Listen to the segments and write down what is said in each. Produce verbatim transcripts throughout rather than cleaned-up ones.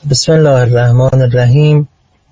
بسم الله الرحمن الرحیم.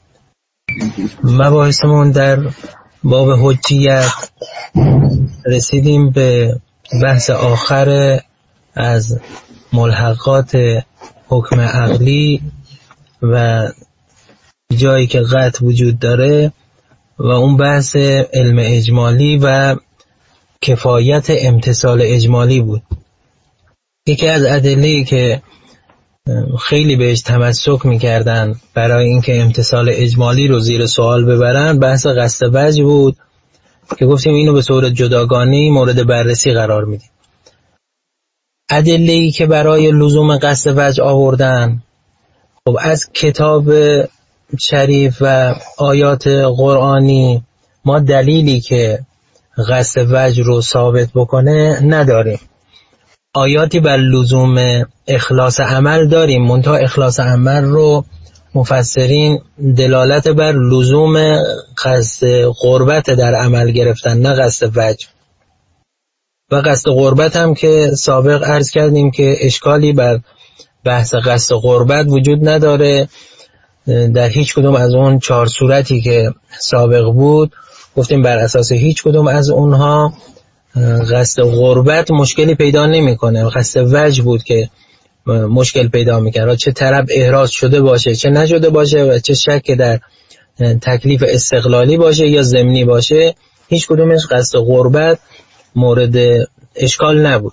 مباحثمون در باب حجیت رسیدیم به بحث آخر از ملحقات حکم عقلی و جایی که قطع وجود داره و اون بحث علم اجمالی و کفایت امتثال اجمالی بود. یکی از ادله‌ای که خیلی بهش تمسک میکردن برای اینکه امتثال اجمالی رو زیر سوال ببرن بحث قصد وجه بود که گفتیم اینو به صورت جداگانه‌ای مورد بررسی قرار میدیم. ادله‌ای که برای لزوم قصد وجه آوردن، خب از کتاب شریف و آیات قرآنی ما دلیلی که قصد وجه رو ثابت بکنه نداریم. آیاتی بر لزوم اخلاص عمل داریم، منتها اخلاص عمل رو مفسرین دلالت بر لزوم قصد قربت در عمل گرفتن، نه قصد وجه. و قصد قربت هم که سابق عرض کردیم که اشکالی بر بحث قصد قربت وجود نداره. در هیچ کدوم از اون چهار صورتی که سابق بود گفتیم بر اساس هیچ کدوم از اونها قصد قربت مشکلی پیدا نمیکنه. قصد وجه بود که مشکل پیدا میکنه، چه طرف احراز شده باشه چه نشده باشه و چه شک در تکلیف استقلالی باشه یا ضمنی باشه، هیچ کدومش قصد قربت مورد اشکال نبود.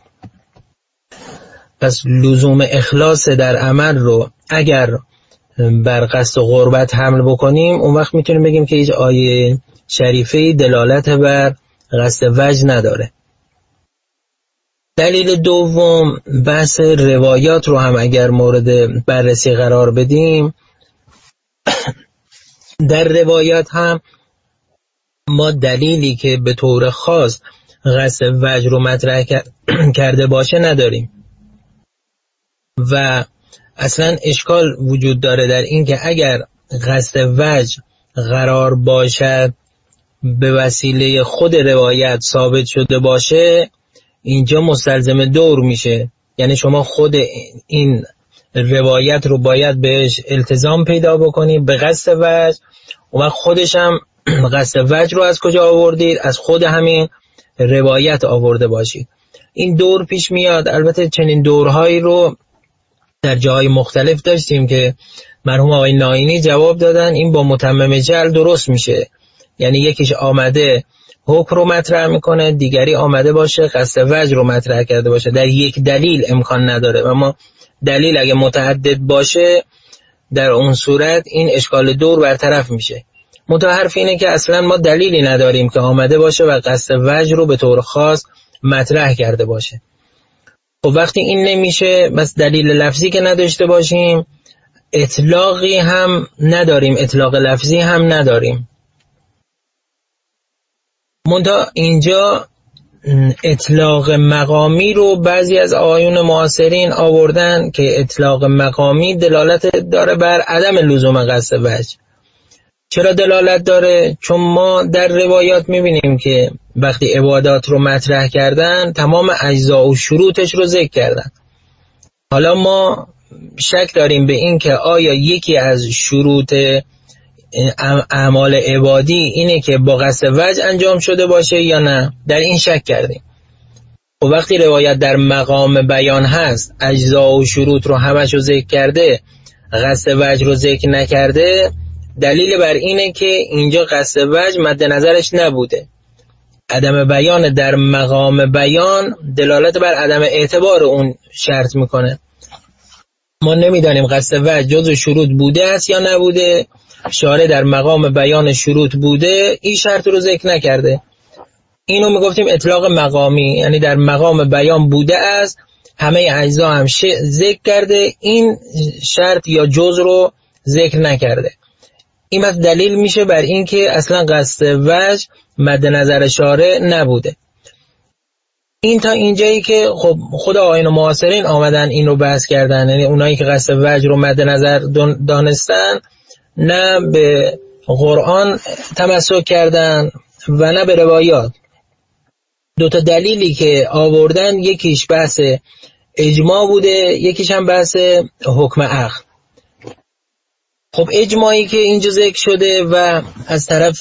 پس لزوم اخلاص در عمل رو اگر بر قصد قربت حمل بکنیم اون وقت میتونیم بگیم که هیچ آیه شریفه دلالت بر قصد وجه نداره. دلیل دوم، بحث روایات رو هم اگر مورد بررسی قرار بدیم، در روایات هم ما دلیلی که به طور خاص قصد وجه رو مطرح کرده باشه نداریم و اصلا اشکال وجود داره در این که اگر قصد وجه قرار باشد به وسیله خود روایت ثابت شده باشه، اینجا مستلزم دور میشه. یعنی شما خود این روایت رو باید بهش التزام پیدا بکنید به قصد وجه، و خودش هم قصد وجه رو از کجا آوردید؟ از خود همین روایت آورده باشید. این دور پیش میاد. البته چنین دورهایی رو در جای مختلف داشتیم که مرحوم آقای ناینی جواب دادن این با متمم جعل درست میشه. یعنی یکیش آمده حکم رو مطرح میکنه، دیگری آمده باشه قصد وجه رو مطرح کرده باشه. در یک دلیل امکان نداره و ما دلیل اگه متعدد باشه در اون صورت این اشکال دور برطرف میشه. متحرف اینه که اصلا ما دلیلی نداریم که آمده باشه و قصد وجه رو به طور خاص مطرح کرده باشه. خب وقتی این نمیشه، بس دلیل لفظی که نداشته باشیم، اطلاقی هم نداریم، اطلاق لفظی هم نداریم. منتها اینجا اطلاق مقامی رو بعضی از آیون معاصرین آوردن که اطلاق مقامی دلالت داره بر عدم لزوم قصد وجه. چرا دلالت داره؟ چون ما در روایات میبینیم که وقتی عبادات رو مطرح کردن تمام اجزا و شروطش رو ذکر کردن. حالا ما شک داریم به این که آیا یکی از شروط اعمال عبادی اینه که با قصد وجه انجام شده باشه یا نه، در این شک کردیم. و وقتی روایت در مقام بیان هست اجزا و شروط رو همش رو ذکر کرده، قصد وجه رو ذکر نکرده، دلیل بر اینه که اینجا قصد وجه مد نظرش نبوده. عدم بیان در مقام بیان دلالت بر عدم اعتبار اون شرط میکنه. ما نمیدانیم قصد وجه جزو شروط بوده است یا نبوده. شارع در مقام بیان شروط بوده، این شرط رو ذکر نکرده. اینو میگفتیم اطلاق مقامی، یعنی در مقام بیان بوده است، همه اجزا هم ذکر کرده، این شرط یا جزء رو ذکر نکرده. این مثل دلیل میشه بر این که اصلا قصد وجه مد نظر شارع نبوده. این تا اینجایی که خب خود آیین معاصرین آمدن این رو بحث کردن، یعنی اونایی که قصد وجه رو مد نظر دانستن نه به قرآن تمسک کردن و نه به روایات. دوتا دلیلی که آوردن یکیش بحث اجماع بوده، یکیش هم بحث حکم عقل. خب اجماعی که اینجا ذکر شده و از طرف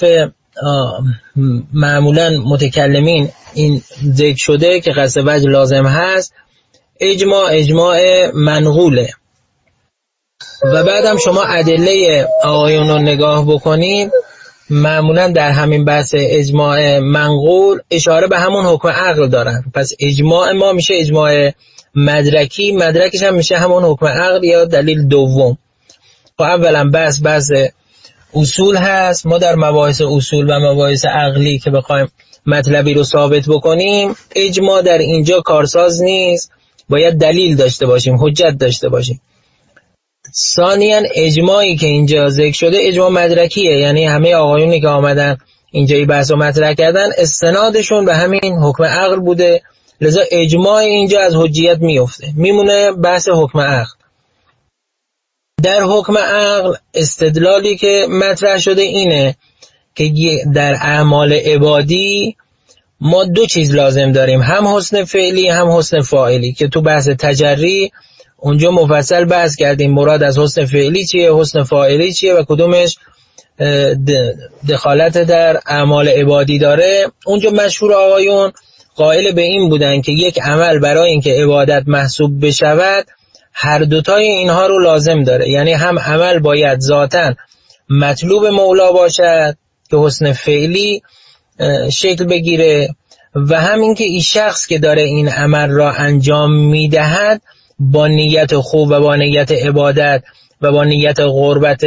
معمولا متکلمین این ذکر شده که قصد وجه لازم هست، اجماع اجماع منقوله. و بعدم شما ادله آیون رو نگاه بکنید، معمولا در همین بحث اجماع منقول اشاره به همون حکم عقل دارن. پس اجماع ما میشه اجماع مدرکی، مدرکش هم میشه همون حکم عقل یا دلیل دوم. خب اولا بحث بحث اصول هست. ما در مباحث اصول و مباحث عقلی که بخوایم مطلبی رو ثابت بکنیم، اجماع در اینجا کارساز نیست، باید دلیل داشته باشیم، حجت داشته باشیم. ثانیاً اجماعی که اینجا ذکر شده اجماع مدرکیه، یعنی همه آقایونی که آمدن اینجا این بحث رو مطرح کردن استنادشون به همین حکم عقل بوده، لذا اجماع اینجا از حجیت میفته، میمونه بحث حکم عقل. در حکم عقل استدلالی که مطرح شده اینه که در اعمال عبادی ما دو چیز لازم داریم، هم حسن فعلی هم حسن فاعلی، که تو بحث تجری اونجا مفصل بحث کردیم مراد از حسن فعلی چیه، حسن فاعلی چیه و کدومش دخالت در اعمال عبادی داره. اونجا مشهور آقایون قائل به این بودن که یک عمل برای اینکه عبادت محسوب بشود هر دوتای اینها رو لازم داره، یعنی هم عمل باید ذاتاً مطلوب مولا باشد که حسن فعلی شکل بگیره و هم اینکه این شخص که داره این عمل را انجام میدهد با نیت خوب و با نیت عبادت و با نیت قربت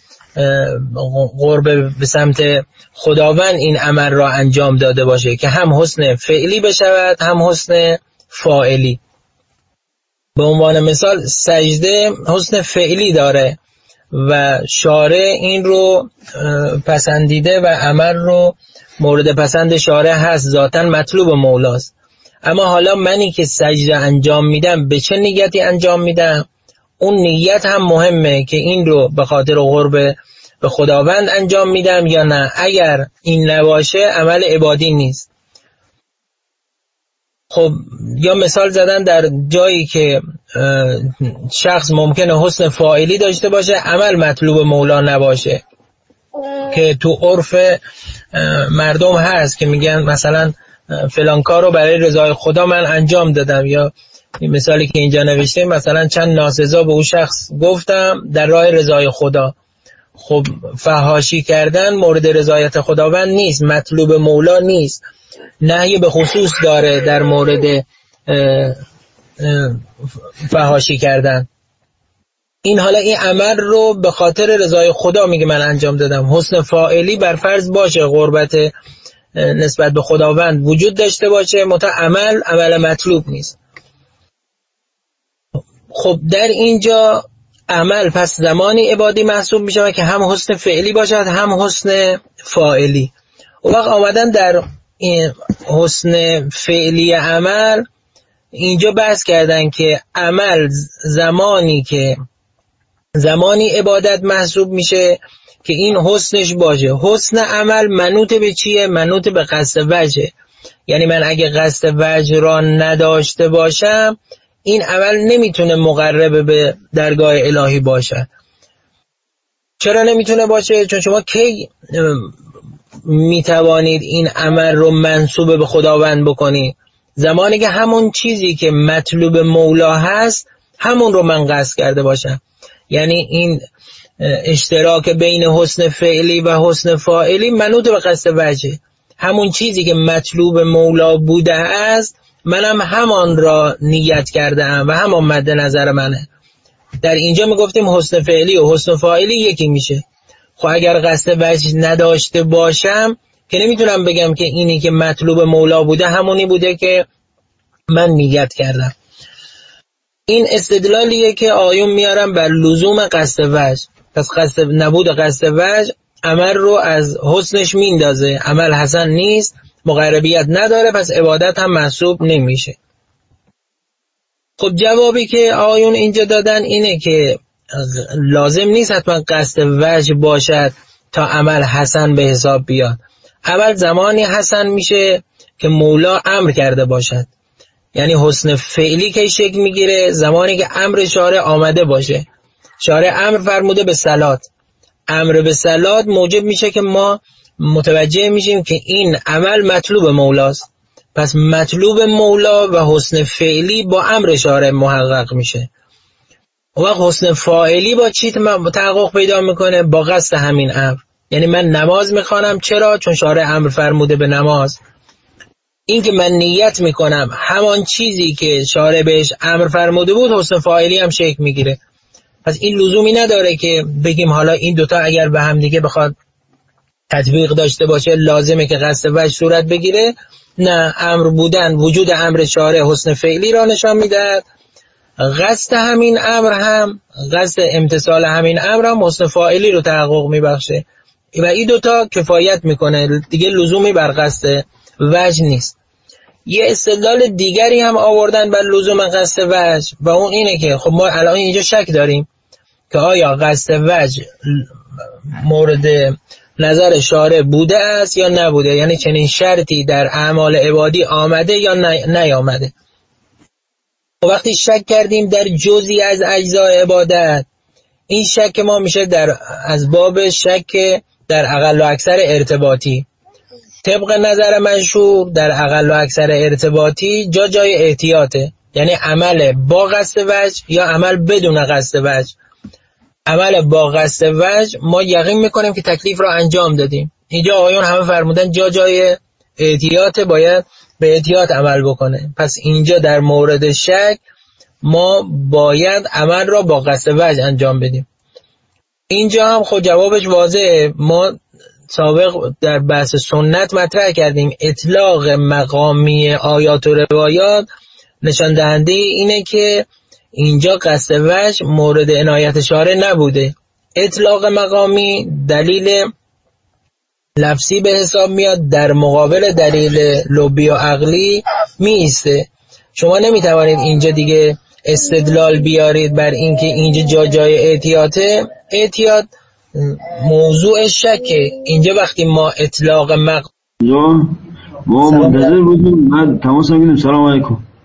قرب به سمت خداوند این عمل را انجام داده باشه که هم حسن فعلی بشود هم حسن فاعلی. به عنوان مثال سجده حسن فعلی داره و شارع این رو پسندیده و عمل رو مورد پسند شارع هست، ذاتاً مطلوب مولاست. اما حالا منی که سجده انجام میدم به چه نیتی انجام میدم؟ اون نیت هم مهمه که این رو به خاطر قرب به خداوند انجام میدم یا نه. اگر این نباشه عمل عبادی نیست. خب یا مثال زدن در جایی که شخص ممکنه حسن فاعلی داشته باشه عمل مطلوب مولا نباشه، که تو عرف مردم هست که میگن مثلا فلان کار رو برای رضای خدا من انجام دادم، یا مثالی که اینجا نوشته مثلا چند ناسزا به اون شخص گفتم در راه رضای خدا. خب فحاشی کردن مورد رضایت خداوند نیست، مطلوب مولا نیست، نهی به خصوص داره در مورد فحاشی کردن. این حالا این عمل رو به خاطر رضای خدا میگه من انجام دادم. حسن فاعلی بر فرض باشه قربت نسبت به خداوند وجود داشته باشه، متا عمل عمل مطلوب نیست. خب در اینجا عمل پس زمانی عبادی محسوب میشه که هم حسن فعلی باشد هم حسن فاعلی. اون وقت آمدن در این حسن فعلی عمل اینجا بحث کردن که عمل زمانی که زمانی عبادت محسوب میشه که این حسنش باشه. حسن عمل منوط به چیه؟ منوط به قصد وجه. یعنی من اگه قصد وجه را نداشته باشم این عمل نمیتونه مقرب به درگاه الهی باشه. چرا نمیتونه باشه؟ چون شما کی میتوانید این عمل رو منسوب به خداوند بکنید؟ زمانی که همون چیزی که مطلوب مولا هست همون رو من قصد کرده باشم. یعنی این اشتراک بین حسن فعلی و حسن فاعلی منوط به قصد وجه. همون چیزی که مطلوب مولا بوده است منم همان را نیت کرده ام و همان مد نظر منه. در اینجا میگفتیم حسن فعلی و حسن فاعلی یکی میشه. خب اگر قصد وجه نداشته باشم که نمیتونم بگم که اینی که مطلوب مولا بوده همونی بوده که من نیت کردم. این استدلالیه که آیون میارم بر لزوم قصد وجه. پس قصد نبود قصد وجه عمل رو از حسنش میندازه، عمل حسن نیست، مقربیت نداره، پس عبادت هم محسوب نمیشه. خب جوابی که آیون اینجا دادن اینه که لازم نیست حتما قصد وجه باشد تا عمل حسن به حساب بیاد. عمل زمانی حسن میشه که مولا امر کرده باشد. یعنی حسن فعلی که شکل میگیره زمانی که امر شارع آمده باشه. شارع امر فرموده به صلات، امر به صلات موجب میشه که ما متوجه میشیم که این عمل مطلوب مولاست. پس مطلوب مولا و حسن فعلی با امر شارع محقق میشه. و حسن فاعلی با چی تحقق پیدا میکنه؟ با قصد همین امر. یعنی من نماز میخوانم، چرا؟ چون شارع امر فرموده به نماز. این که من نیت میکنم همان چیزی که شارع بهش امر فرموده بود، حسن فاعلی هم شکل میگیره. پس این لزومی نداره که بگیم حالا این دوتا اگر به هم دیگه بخواد تطبیق داشته باشه لازمه که قصد وجه صورت بگیره. نه، امر بودن، وجود امر شارع حسن فعلی را نشان میدهد. قصد همین امر هم، قصد امتثال همین امر هم حسن فاعلی رو تحقق میبخشه و این دوتا کفایت میکنه، دیگه لزومی بر قصد وجه نیست. یه استدلال دیگری هم آوردن بر لزوم قصد وجه و اون اینه که خب ما الان اینجا شک داریم که آیا قصد وجه مورد نظر شارع بوده است یا نبوده، یعنی چنین شرطی در اعمال عبادی آمده یا نیامده. وقتی شک کردیم در جزئی از اجزای عبادت، این شک ما میشه در از باب شک در اقل و اکثر ارتباطی. طبق نظر مشهور در اقل و اکثر ارتباطی جا جای احتیاطه، یعنی عمل با قصد وجه یا عمل بدون قصد وجه. عمل با قصد وجه ما یقین میکنیم که تکلیف را انجام دادیم. اینجا آیون همه فرمودن جا جای احتیاط، باید به احتیاط عمل بکنه. پس اینجا در مورد شک ما باید عمل را با قصد وجه انجام بدیم. اینجا هم خود جوابش واضحه. ما سابق در بحث سنت مطرح کردیم اطلاق مقامی آیات و روایات نشان دهنده اینه که اینجا قصد وجه مورد عنایت شارع نبوده. اطلاق مقامی دلیل لفظی به حساب میاد، در مقابل دلیل لبی و عقلی می ایسته. شما نمیتوانید اینجا دیگه استدلال بیارید بر اینکه اینجا جا جای احتیاطه. احتیاط موضوع شکه. اینجا وقتی ما اطلاق مقامی ما منتظر بودیم، بعد تماس میگیریم. سلام علیکم.